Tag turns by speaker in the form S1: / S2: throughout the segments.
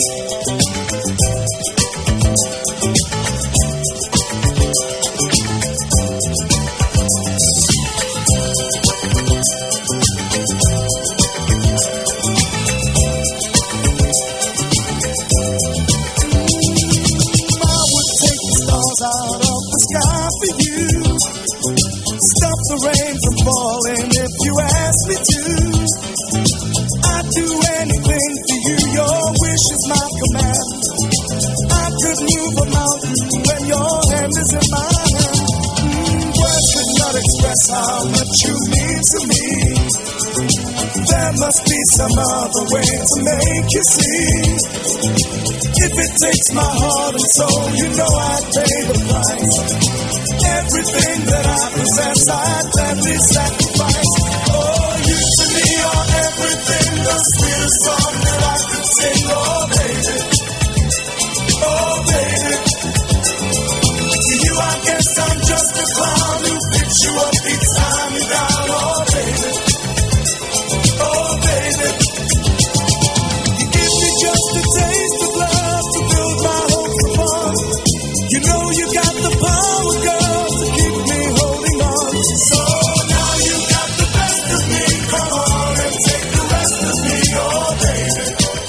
S1: Some other way to make you see. If it takes my heart and soul, you know I'd pay the price. Everything that I possess, I'd gladly sacrifice. Oh, you to me are everything, the sweetest song that I could sing. Oh, baby, oh, baby. To you, I guess I'm just a clown who picks you up each time you're down. Oh, baby. Just a taste of love to build my hopes upon. You know you got the power, girl, to keep me holding on. So now you got the best of me. Come on and take the rest of me, oh baby.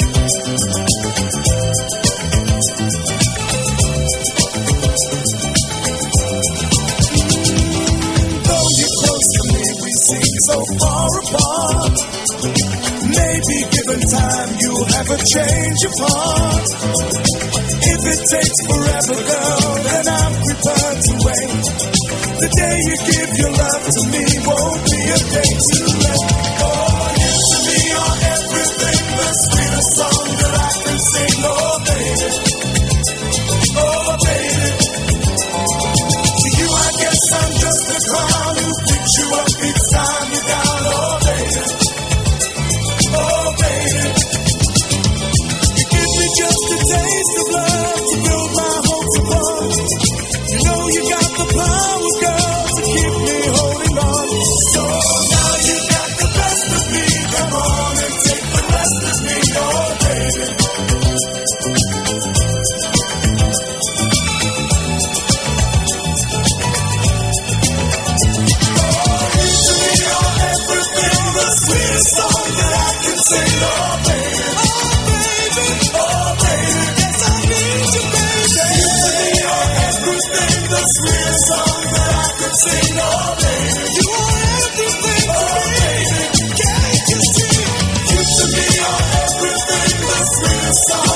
S1: Though you're close to me, we seem so far apart. Maybe given time, you'll have a change of heart. If it takes forever, girl, then I'm prepared to wait. The day you give your love to me won't be a day too late. Oh, you to me are everything, the sweetest song that I can sing. Oh, baby, oh, baby. To you, I guess I'm just a clown who picks you up each time you're down. Oh, baby. Oh, baby, you give me just a taste of love to build my hopes upon. You know you got the power, girl, to keep me holding on. So now you got the best of me. Come on and take the rest of me, oh, baby. Oh, you to me are everything, the sweetest song that I can sing, oh baby, oh baby, yes I need you baby. You to me are everything, the sweetest song that I can sing, oh baby. You are everything, oh baby, can't you see? You to me are everything, the sweetest song